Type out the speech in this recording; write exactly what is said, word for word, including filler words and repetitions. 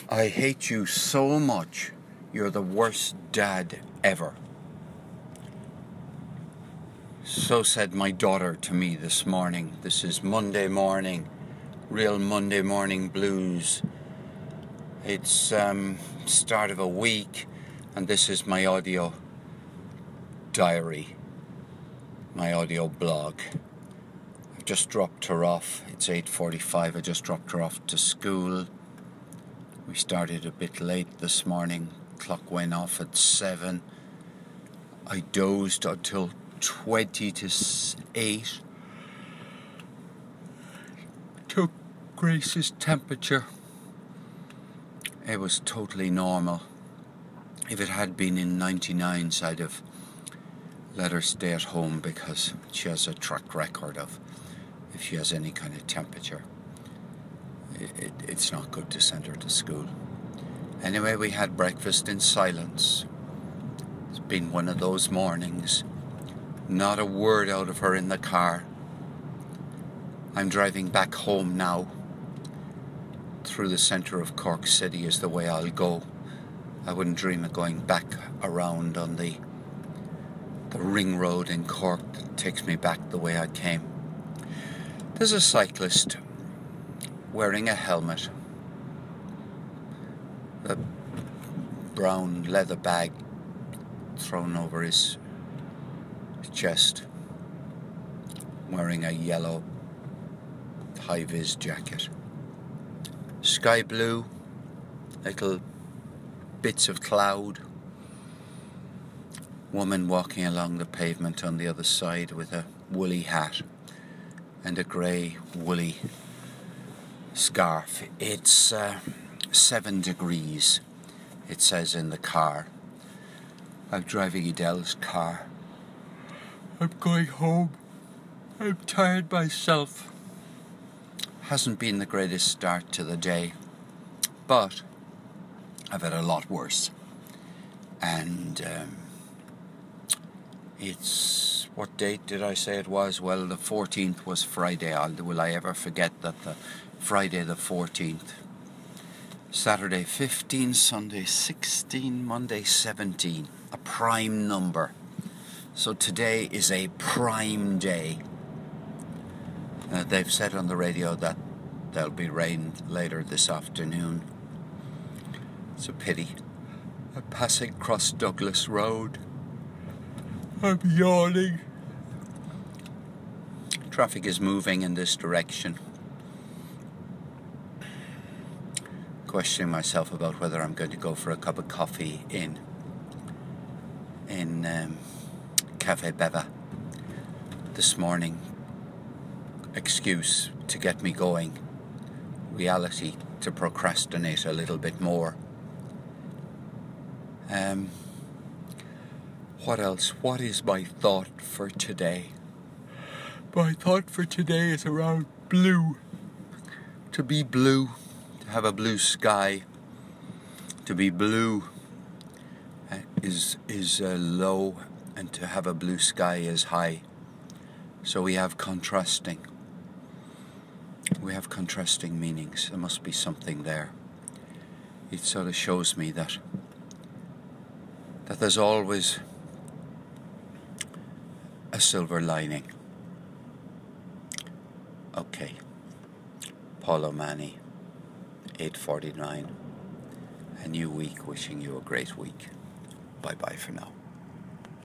I hate you so much. You're the worst dad ever. So said my daughter to me this morning. This is Monday morning, real Monday morning blues. It's um, start of a week, and this is my audio diary, my audio blog. I've just dropped her off. It's eight forty-five. I just dropped her off to school. We started a bit late this morning. Clock went off at seven. I dozed until twenty to eight. Took Grace's temperature. It was totally normal. If it had been in ninety-nines, I'd have let her stay at home because she has a track record of if she has any kind of temperature, it, it, it's not good to send her to school. Anyway, we had breakfast in silence. It's been one of those mornings. Not a word out of her in the car. I'm driving back home now. Through the centre of Cork City is the way I'll go. I wouldn't dream of going back around on the the ring road in Cork that takes me back the way I came. There's a cyclist wearing a helmet, a brown leather bag thrown over his chest, wearing a yellow high-vis jacket. Sky blue, little bits of cloud. Woman walking along the pavement on the other side with a woolly hat and a grey woolly scarf. It's uh, seven degrees, it says in the car. I'm driving Adele's car. I'm going home. I'm tired myself. Hasn't been the greatest start to the day, but I've had a lot worse. And um, it's, what date did I say it was? Well, the fourteenth was Friday. I'll, will I ever forget that? The Friday the fourteenth. Saturday fifteen, Sunday sixteen, Monday seventeen. A prime number. So today is a prime day. Uh, they've said on the radio that there'll be rain later this afternoon. It's a pity. I'm passing across Douglas Road. I'm yawning. Traffic is moving in this direction. Questioning myself about whether I'm going to go for a cup of coffee in in um, Cafe Beva this morning. Excuse to get me going. Reality to procrastinate a little bit more. Um, what else? What is my thought for today? My thought for today is around blue. To be blue, to have a blue sky, to be blue uh, is is uh, low, and to have a blue sky is high. So we have contrasting. We have contrasting meanings. There must be something there. It sort of shows me that that there's always a silver lining. Okay. Paul O'Mahony, eight forty-nine. A new week, wishing you a great week. Bye bye for now.